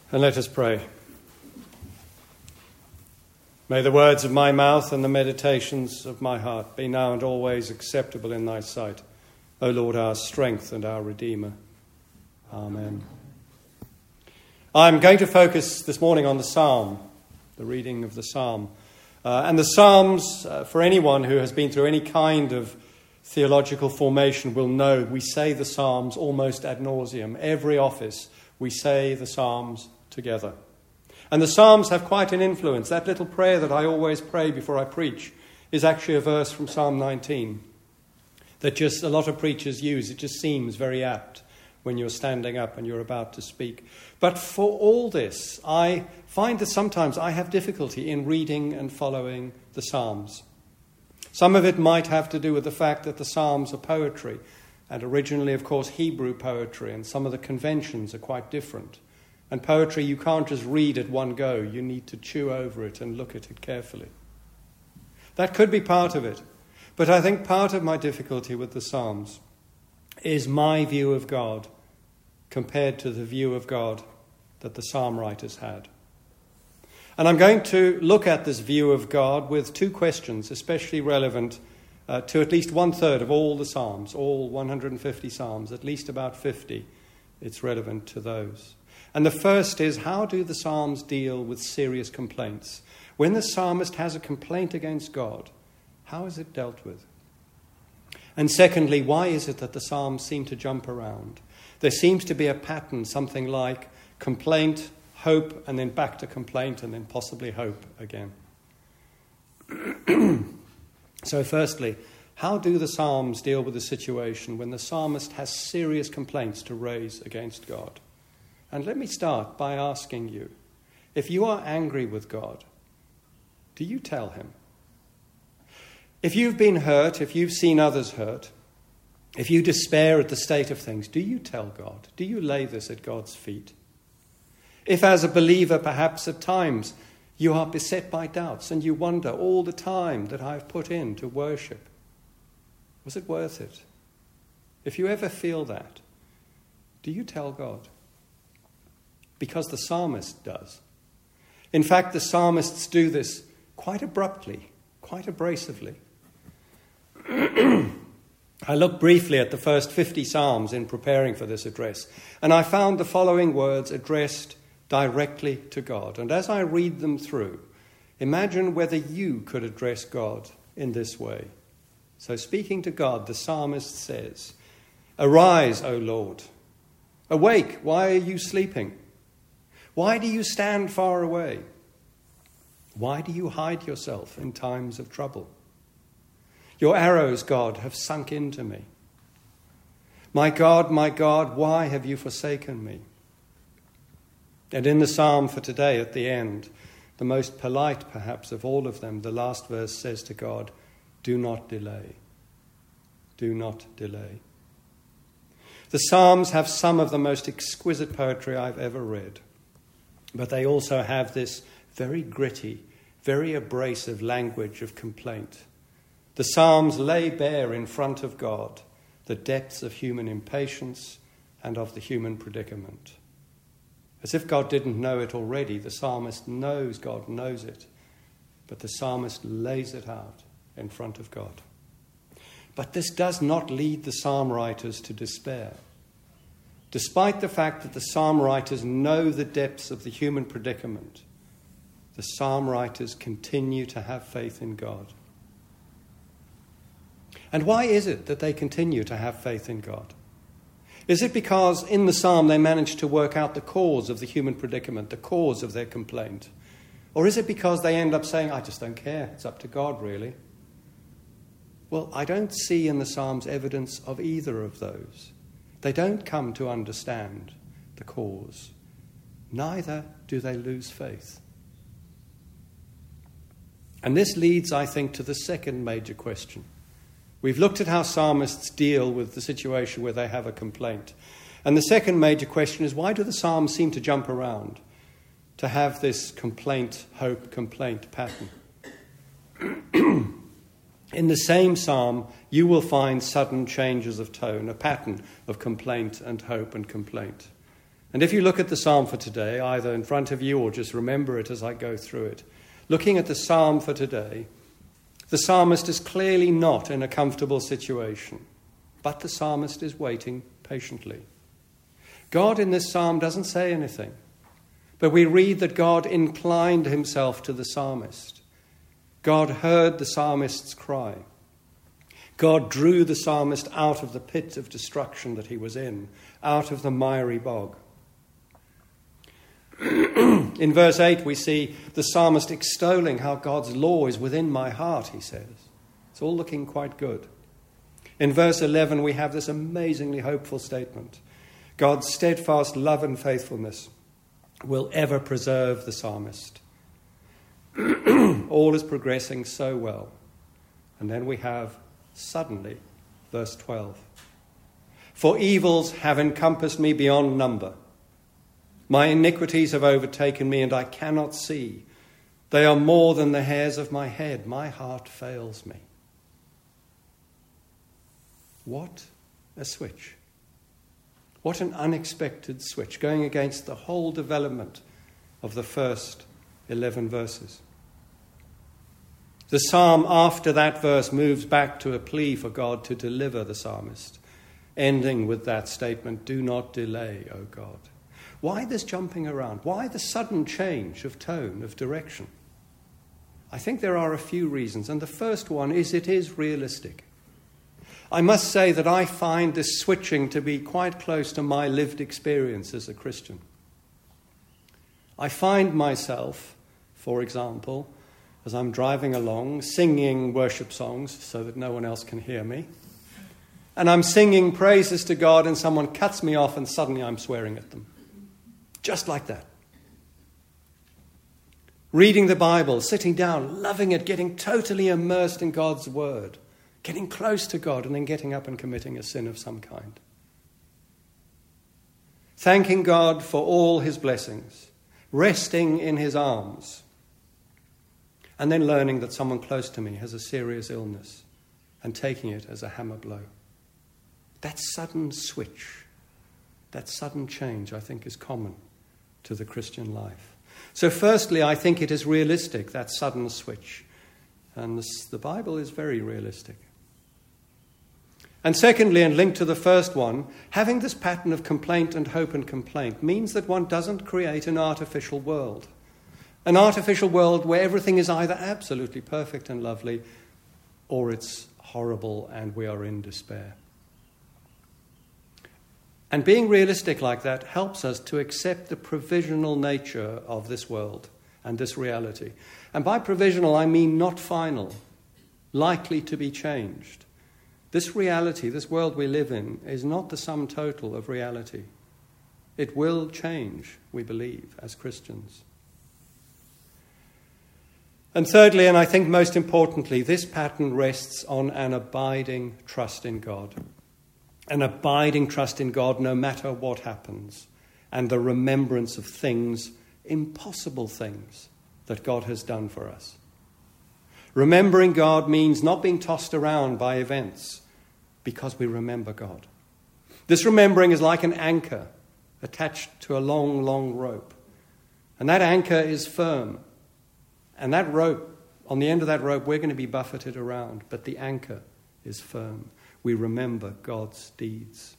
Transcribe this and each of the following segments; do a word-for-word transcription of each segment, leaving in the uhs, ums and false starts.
And let us pray. May the words of my mouth and the meditations of my heart be now and always acceptable in thy sight, O Lord, our strength and our Redeemer. Amen. I'm going to focus this morning on the Psalm, the reading of the Psalm. Uh, and the Psalms, uh, for anyone who has been through any kind of theological formation will know we say the Psalms almost ad nauseum. Every office we say the Psalms together. And the Psalms have quite an influence. That little prayer that I always pray before I preach is actually a verse from Psalm nineteen that just a lot of preachers use. It just seems very apt when you're standing up and you're about to speak. But for all this, I find that sometimes I have difficulty in reading and following the Psalms. Some of it might have to do with the fact that the Psalms are poetry, and originally, of course, Hebrew poetry, and some of the conventions are quite different. And poetry, you can't just read at one go. You need to chew over it and look at it carefully. That could be part of it. But I think part of my difficulty with the Psalms is my view of God compared to the view of God that the psalm writers had. And I'm going to look at this view of God with two questions, especially relevant uh, to at least one-third of all the Psalms, all one hundred fifty Psalms, at least about fifty. It's relevant to those. And the first is, how do the Psalms deal with serious complaints? When the psalmist has a complaint against God, how is it dealt with? And secondly, why is it that the Psalms seem to jump around? There seems to be a pattern, something like complaint, hope, and then back to complaint, and then possibly hope again. So firstly, how do the Psalms deal with the situation when the psalmist has serious complaints to raise against God? And let me start by asking you, if you are angry with God, do you tell him? If you've been hurt, if you've seen others hurt, if you despair at the state of things, do you tell God? Do you lay this at God's feet? If as a believer, perhaps at times, you are beset by doubts and you wonder all the time that I've put in to worship, was it worth it? If you ever feel that, do you tell God? Because the psalmist does. In fact, the psalmists do this quite abruptly, quite abrasively. I looked briefly at the first fifty Psalms in preparing for this address, and I found the following words addressed directly to God. And as I read them through, imagine whether you could address God in this way. So speaking to God, the psalmist says, "Arise, O Lord. Awake, why are you sleeping? Why do you stand far away? Why do you hide yourself in times of trouble? Your arrows, God, have sunk into me. My God, my God, why have you forsaken me?" And in the psalm for today, at the end, the most polite perhaps of all of them, the last verse says to God, "Do not delay. Do not delay." The Psalms have some of the most exquisite poetry I've ever read. But they also have this very gritty, very abrasive language of complaint. The Psalms lay bare in front of God the depths of human impatience and of the human predicament. As if God didn't know it already, the psalmist knows God knows it, but the psalmist lays it out in front of God. But this does not lead the psalm writers to despair. Despite the fact that the psalm writers know the depths of the human predicament, the psalm writers continue to have faith in God. And why is it that they continue to have faith in God? Is it because in the psalm they managed to work out the cause of the human predicament, the cause of their complaint? Or is it because they end up saying, I just don't care, it's up to God really? Well, I don't see in the Psalms evidence of either of those. They don't come to understand the cause. Neither do they lose faith. And this leads, I think, to the second major question. We've looked at how psalmists deal with the situation where they have a complaint. And the second major question is, why do the Psalms seem to jump around to have this complaint, hope, complaint pattern? In the same psalm, you will find sudden changes of tone, a pattern of complaint and hope and complaint. And if you look at the psalm for today, either in front of you or just remember it as I go through it, looking at the psalm for today, the psalmist is clearly not in a comfortable situation, but the psalmist is waiting patiently. God in this psalm doesn't say anything, but we read that God inclined himself to the psalmist. God heard the psalmist's cry. God drew the psalmist out of the pit of destruction that he was in, out of the miry bog. In verse eight, we see the psalmist extolling how God's law is within my heart, he says. It's all looking quite good. In verse eleven, we have this amazingly hopeful statement. God's steadfast love and faithfulness will ever preserve the psalmist. All is progressing so well. And then we have, suddenly, verse twelve. For evils have encompassed me beyond number. My iniquities have overtaken me, and I cannot see. They are more than the hairs of my head. My heart fails me. What a switch. What an unexpected switch, going against the whole development of the first eleven verses. The psalm after that verse moves back to a plea for God to deliver the psalmist, ending with that statement, do not delay, O God. Why this jumping around? Why the sudden change of tone, of direction? I think there are a few reasons, and the first one is it is realistic. I must say that I find this switching to be quite close to my lived experience as a Christian. I find myself, for example, as I'm driving along, singing worship songs so that no one else can hear me, and I'm singing praises to God and someone cuts me off and suddenly I'm swearing at them. Just like that. Reading the Bible, sitting down, loving it, getting totally immersed in God's word, getting close to God, and then getting up and committing a sin of some kind. Thanking God for all his blessings, resting in his arms, and then learning that someone close to me has a serious illness and taking it as a hammer blow. That sudden switch, that sudden change, I think, is common to the Christian life. So firstly, I think it is realistic, that sudden switch. And this, the Bible is very realistic. And secondly, and linked to the first one, having this pattern of complaint and hope and complaint means that one doesn't create an artificial world. An artificial world where everything is either absolutely perfect and lovely or it's horrible and we are in despair. And being realistic like that helps us to accept the provisional nature of this world and this reality. And by provisional, I mean not final, likely to be changed. This reality, this world we live in, is not the sum total of reality. It will change, we believe, as Christians. And thirdly, and I think most importantly, this pattern rests on an abiding trust in God. An abiding trust in God no matter what happens, and the remembrance of things, impossible things, that God has done for us. Remembering God means not being tossed around by events because we remember God. This remembering is like an anchor attached to a long, long rope. And that anchor is firm. And that rope, on the end of that rope, we're going to be buffeted around, but the anchor is firm. We remember God's deeds.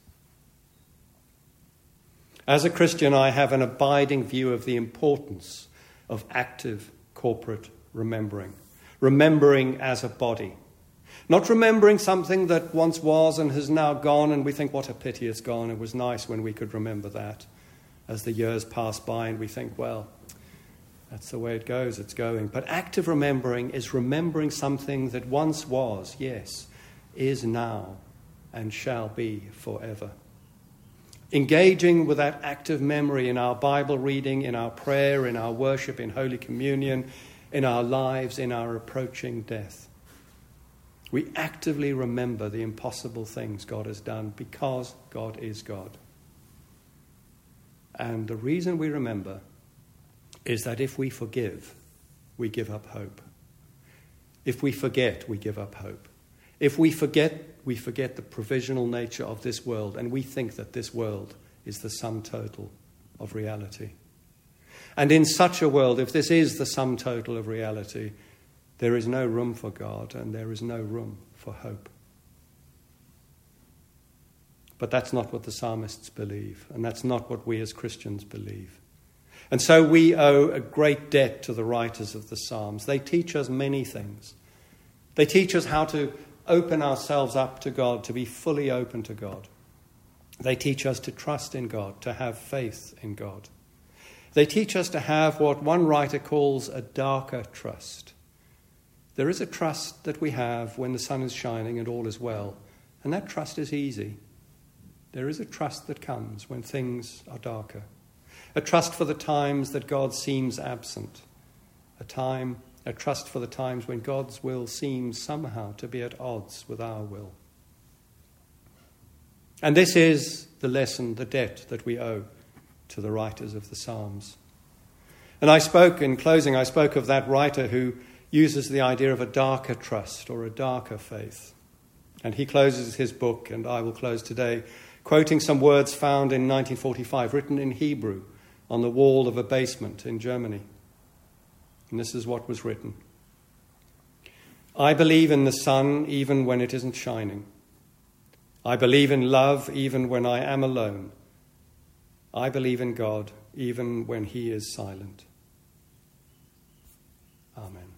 As a Christian, I have an abiding view of the importance of active corporate remembering. Remembering as a body. Not remembering something that once was and has now gone, and we think, what a pity it's gone. It was nice when we could remember that. As the years pass by and we think, well, that's the way it goes, it's going. But active remembering is remembering something that once was, yes, is now and shall be forever. Engaging with that active memory in our Bible reading, in our prayer, in our worship, in Holy Communion, in our lives, in our approaching death. We actively remember the impossible things God has done because God is God. And the reason we remember is that if we forgive, we give up hope. If we forget, we give up hope. If we forget, we forget the provisional nature of this world, and we think that this world is the sum total of reality. And in such a world, if this is the sum total of reality, there is no room for God and there is no room for hope. But that's not what the psalmists believe, and that's not what we as Christians believe. And so we owe a great debt to the writers of the Psalms. They teach us many things. They teach us how to open ourselves up to God, to be fully open to God. They teach us to trust in God, to have faith in God. They teach us to have what one writer calls a darker trust. There is a trust that we have when the sun is shining and all is well, and that trust is easy. There is a trust that comes when things are darker. A trust for the times that God seems absent. A time, a trust for the times when God's will seems somehow to be at odds with our will. And this is the lesson, the debt that we owe to the writers of the Psalms. And I spoke, in closing, I spoke of that writer who uses the idea of a darker trust or a darker faith. And he closes his book, and I will close today, quoting some words found in nineteen forty-five, written in Hebrew on the wall of a basement in Germany. And this is what was written. I believe in the sun even when it isn't shining. I believe in love even when I am alone. I believe in God even when he is silent. Amen.